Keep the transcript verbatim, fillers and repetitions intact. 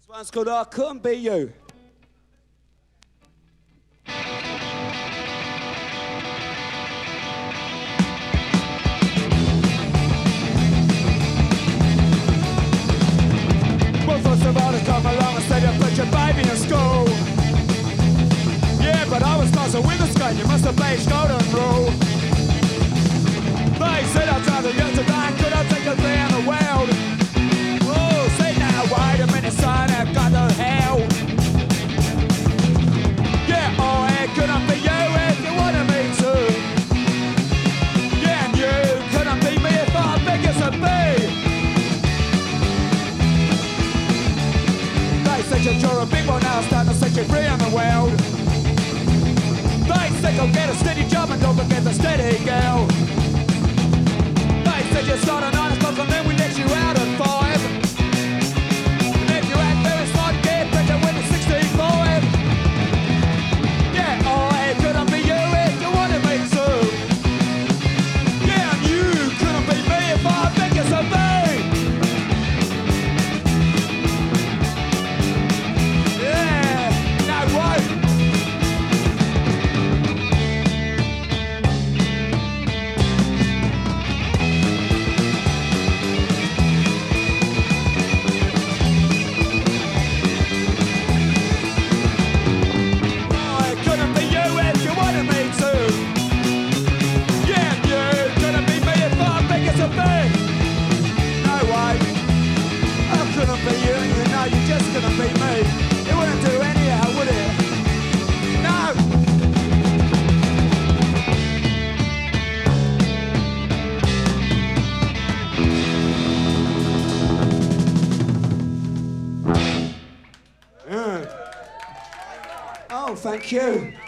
This one's called I Couldn't Be You. Well, first of all, they come along and said you put your baby in school. Yeah, but I was closer with a skin, you must have played golden rule. They said I'd rather you to die, could I take a day in the world? Oh, say now, wait a minute, son, I've got the hell. Yeah, oh, it couldn't be you if you wanted me to. Yeah, and you couldn't be me if I beg you to be. They said you're a big one now, starting to set you free in the world. They said go get a steady job and don't forget the steady girl. They said you start at nine o'clock and then we let you out at five. And if you act very smart, get better when it's sixty-five. Yeah, oh, it couldn't be you if you wanted me to. Yeah, and you couldn't be me if I beg you to be. Yeah, no way. Oh, thank you.